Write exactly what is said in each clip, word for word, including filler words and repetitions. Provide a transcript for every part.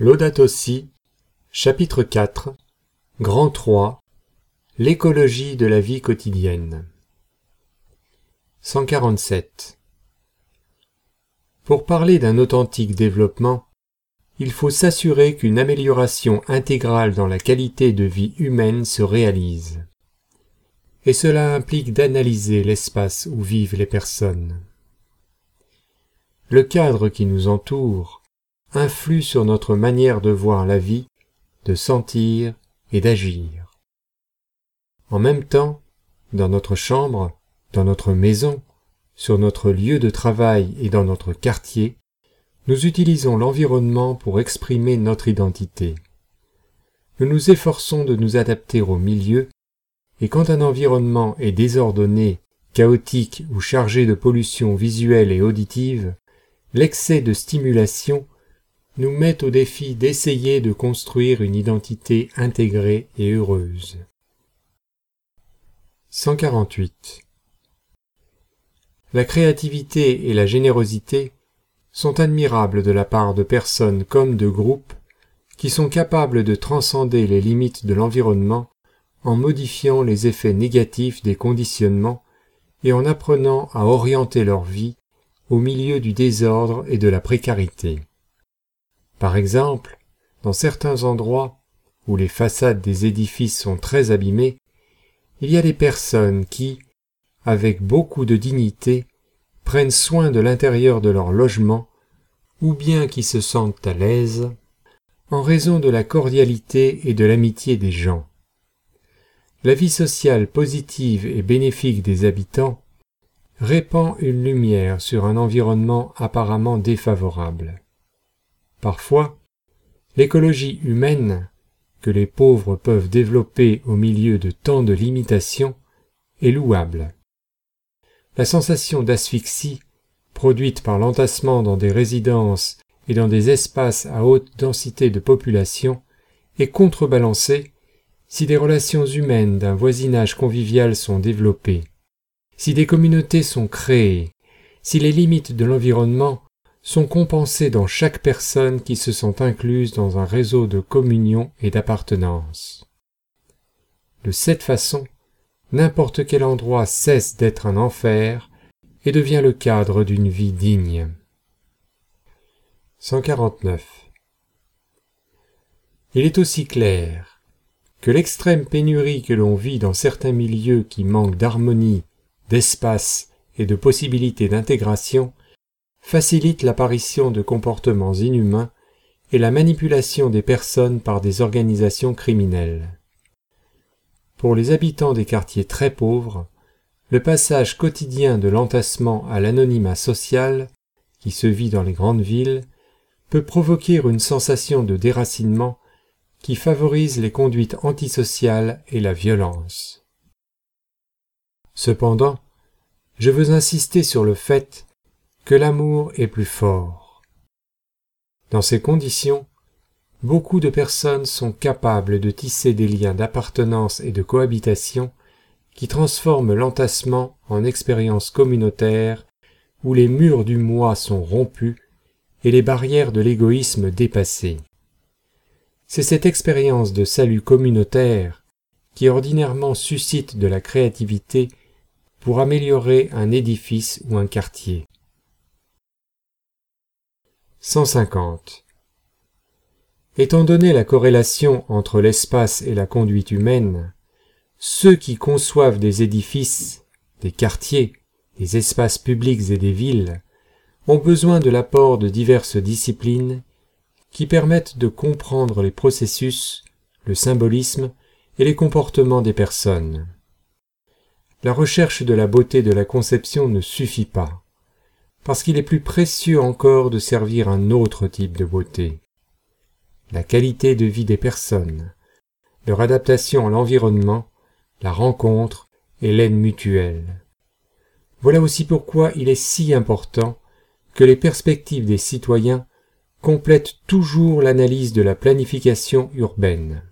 Laudato Si, chapitre quatre, Grand trois, l'écologie de la vie quotidienne. cent quarante-sept. Pour parler d'un authentique développement, il faut s'assurer qu'une amélioration intégrale dans la qualité de vie humaine se réalise. Et cela implique d'analyser l'espace où vivent les personnes. Le cadre qui nous entoure influe sur notre manière de voir la vie, de sentir et d'agir. En même temps, dans notre chambre, dans notre maison, sur notre lieu de travail et dans notre quartier, nous utilisons l'environnement pour exprimer notre identité. Nous nous efforçons de nous adapter au milieu, et quand un environnement est désordonné, chaotique ou chargé de pollution visuelle et auditive, l'excès de stimulation nous met au défi d'essayer de construire une identité intégrée et heureuse. cent quarante-huit. La créativité et la générosité sont admirables de la part de personnes comme de groupes qui sont capables de transcender les limites de l'environnement en modifiant les effets négatifs des conditionnements et en apprenant à orienter leur vie au milieu du désordre et de la précarité. Par exemple, dans certains endroits où les façades des édifices sont très abîmées, il y a des personnes qui, avec beaucoup de dignité, prennent soin de l'intérieur de leur logement, ou bien qui se sentent à l'aise, en raison de la cordialité et de l'amitié des gens. La vie sociale positive et bénéfique des habitants répand une lumière sur un environnement apparemment défavorable. Parfois, l'écologie humaine, que les pauvres peuvent développer au milieu de tant de limitations, est louable. La sensation d'asphyxie, produite par l'entassement dans des résidences et dans des espaces à haute densité de population, est contrebalancée si des relations humaines d'un voisinage convivial sont développées, si des communautés sont créées, si les limites de l'environnement sont compensées dans chaque personne qui se sent incluse dans un réseau de communion et d'appartenance. De cette façon, n'importe quel endroit cesse d'être un enfer et devient le cadre d'une vie digne. cent quarante-neuf. Il est aussi clair que l'extrême pénurie que l'on vit dans certains milieux qui manquent d'harmonie, d'espace et de possibilités d'intégration facilite l'apparition de comportements inhumains et la manipulation des personnes par des organisations criminelles. Pour les habitants des quartiers très pauvres, le passage quotidien de l'entassement à l'anonymat social, qui se vit dans les grandes villes, peut provoquer une sensation de déracinement qui favorise les conduites antisociales et la violence. Cependant, je veux insister sur le fait que l'amour est plus fort. Dans ces conditions, beaucoup de personnes sont capables de tisser des liens d'appartenance et de cohabitation qui transforment l'entassement en expérience communautaire où les murs du moi sont rompus et les barrières de l'égoïsme dépassées. C'est cette expérience de salut communautaire qui ordinairement suscite de la créativité pour améliorer un édifice ou un quartier. cent cinquante. Étant donné la corrélation entre l'espace et la conduite humaine, ceux qui conçoivent des édifices, des quartiers, des espaces publics et des villes ont besoin de l'apport de diverses disciplines qui permettent de comprendre les processus, le symbolisme et les comportements des personnes. La recherche de la beauté de la conception ne suffit pas, parce qu'il est plus précieux encore de servir un autre type de beauté. La qualité de vie des personnes, leur adaptation à l'environnement, la rencontre et l'aide mutuelle. Voilà aussi pourquoi il est si important que les perspectives des citoyens complètent toujours l'analyse de la planification urbaine.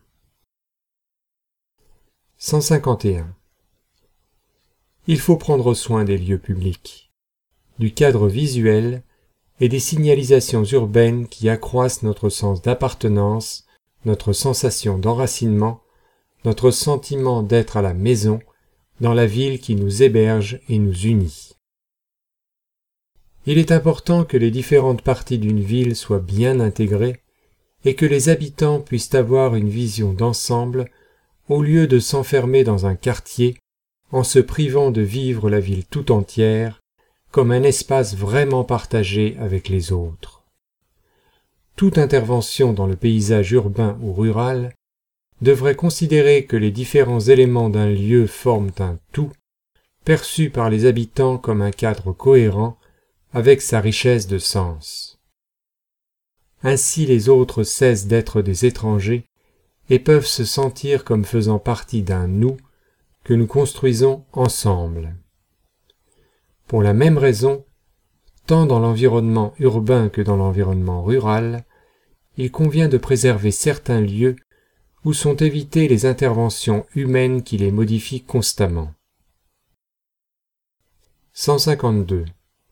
cent cinquante et un. Il faut prendre soin des lieux publics, du cadre visuel et des signalisations urbaines qui accroissent notre sens d'appartenance, notre sensation d'enracinement, notre sentiment d'être à la maison dans la ville qui nous héberge et nous unit. Il est important que les différentes parties d'une ville soient bien intégrées et que les habitants puissent avoir une vision d'ensemble au lieu de s'enfermer dans un quartier en se privant de vivre la ville tout entière comme un espace vraiment partagé avec les autres. Toute intervention dans le paysage urbain ou rural devrait considérer que les différents éléments d'un lieu forment un tout, perçu par les habitants comme un cadre cohérent avec sa richesse de sens. Ainsi les autres cessent d'être des étrangers et peuvent se sentir comme faisant partie d'un nous que nous construisons ensemble. Pour la même raison, tant dans l'environnement urbain que dans l'environnement rural, il convient de préserver certains lieux où sont évitées les interventions humaines qui les modifient constamment. cent cinquante-deux.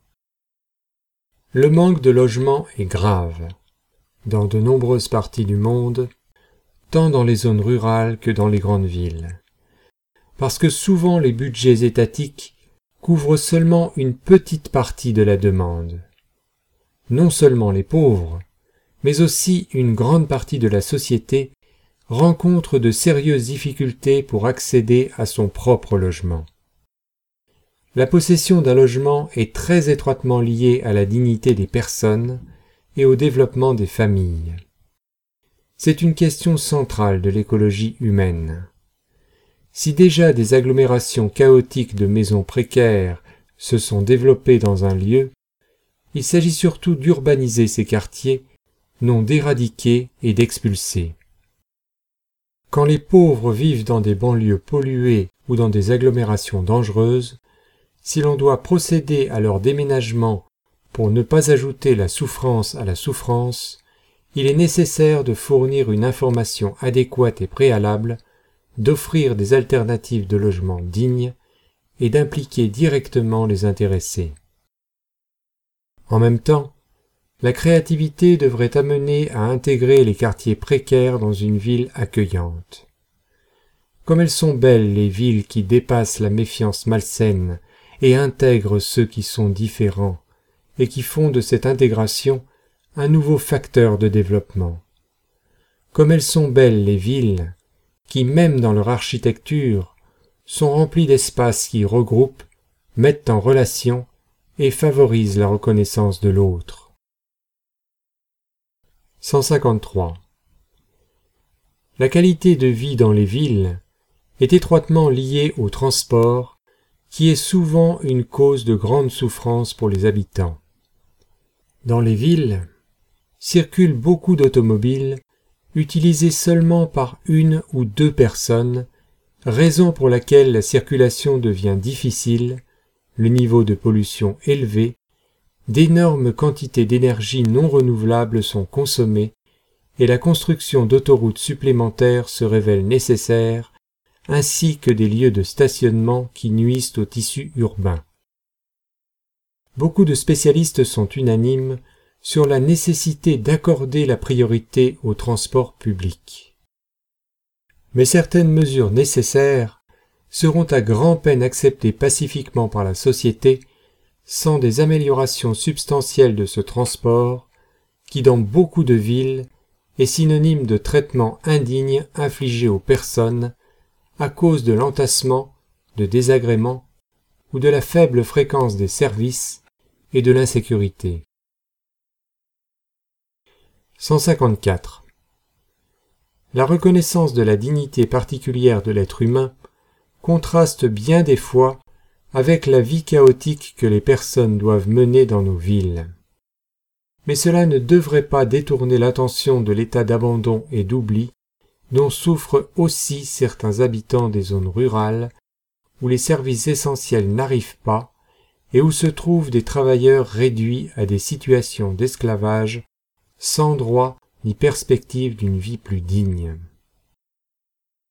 Le manque de logement est grave, dans de nombreuses parties du monde, tant dans les zones rurales que dans les grandes villes, parce que souvent les budgets étatiques couvrent seulement une petite partie de la demande. Non seulement les pauvres, mais aussi une grande partie de la société rencontre de sérieuses difficultés pour accéder à son propre logement. La possession d'un logement est très étroitement liée à la dignité des personnes et au développement des familles. C'est une question centrale de l'écologie humaine. Si déjà des agglomérations chaotiques de maisons précaires se sont développées dans un lieu, il s'agit surtout d'urbaniser ces quartiers, non d'éradiquer et d'expulser. Quand les pauvres vivent dans des banlieues polluées ou dans des agglomérations dangereuses, si l'on doit procéder à leur déménagement pour ne pas ajouter la souffrance à la souffrance, il est nécessaire de fournir une information adéquate et préalable, d'offrir des alternatives de logement dignes et d'impliquer directement les intéressés. En même temps, la créativité devrait amener à intégrer les quartiers précaires dans une ville accueillante. Comme elles sont belles les villes qui dépassent la méfiance malsaine et intègrent ceux qui sont différents, et qui font de cette intégration un nouveau facteur de développement. Comme elles sont belles les villes, qui même dans leur architecture, sont remplies d'espaces qui regroupent, mettent en relation et favorisent la reconnaissance de l'autre. cent cinquante-trois. La qualité de vie dans les villes est étroitement liée au transport, qui est souvent une cause de grande souffrance pour les habitants. Dans les villes, circulent beaucoup d'automobiles utilisées seulement par une ou deux personnes, raison pour laquelle la circulation devient difficile, le niveau de pollution élevé, d'énormes quantités d'énergie non renouvelable sont consommées et la construction d'autoroutes supplémentaires se révèle nécessaire, ainsi que des lieux de stationnement qui nuisent au tissu urbain. Beaucoup de spécialistes sont unanimes sur la nécessité d'accorder la priorité au transport public. Mais certaines mesures nécessaires seront à grand-peine acceptées pacifiquement par la société sans des améliorations substantielles de ce transport qui, dans beaucoup de villes, est synonyme de traitement indigne infligé aux personnes à cause de l'entassement, de désagréments ou de la faible fréquence des services et de l'insécurité. cent cinquante-quatre. La reconnaissance de la dignité particulière de l'être humain contraste bien des fois avec la vie chaotique que les personnes doivent mener dans nos villes. Mais cela ne devrait pas détourner l'attention de l'état d'abandon et d'oubli dont souffrent aussi certains habitants des zones rurales où les services essentiels n'arrivent pas et où se trouvent des travailleurs réduits à des situations d'esclavage sans droit ni perspective d'une vie plus digne.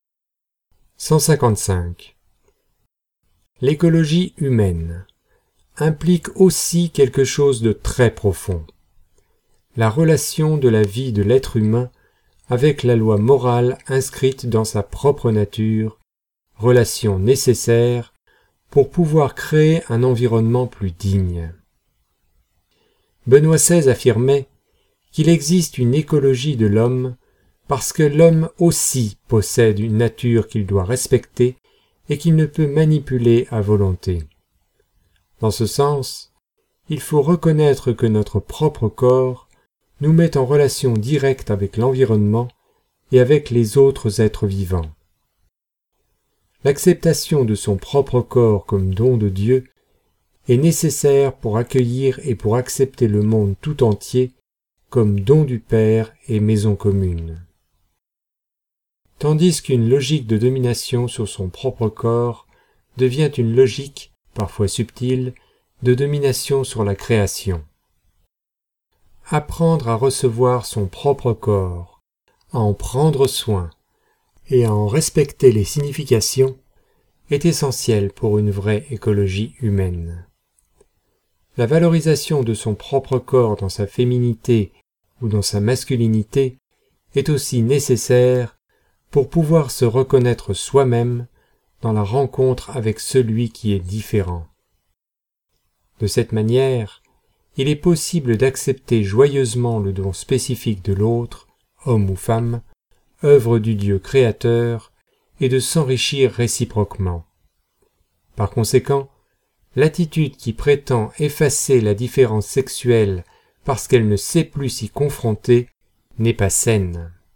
cent cinquante-cinq. L'écologie humaine, implique aussi quelque chose de très profond. La relation de la vie de l'être humain avec la loi morale inscrite dans sa propre nature, relation nécessaire pour pouvoir créer un environnement plus digne. Benoît seize affirmait qu'il existe une écologie de l'homme parce que l'homme aussi possède une nature qu'il doit respecter et qu'il ne peut manipuler à volonté. Dans ce sens, il faut reconnaître que notre propre corps nous met en relation directe avec l'environnement et avec les autres êtres vivants. L'acceptation de son propre corps comme don de Dieu est nécessaire pour accueillir et pour accepter le monde tout entier comme don du Père et maison commune. Tandis qu'une logique de domination sur son propre corps devient une logique, parfois subtile, de domination sur la création. Apprendre à recevoir son propre corps, à en prendre soin et à en respecter les significations est essentiel pour une vraie écologie humaine. La valorisation de son propre corps dans sa féminité ou dans sa masculinité est aussi nécessaire pour pouvoir se reconnaître soi-même dans la rencontre avec celui qui est différent. De cette manière, il est possible d'accepter joyeusement le don spécifique de l'autre, homme ou femme, œuvre du Dieu créateur, et de s'enrichir réciproquement. Par conséquent, l'attitude qui prétend effacer la différence sexuelle parce qu'elle ne sait plus s'y confronter n'est pas saine.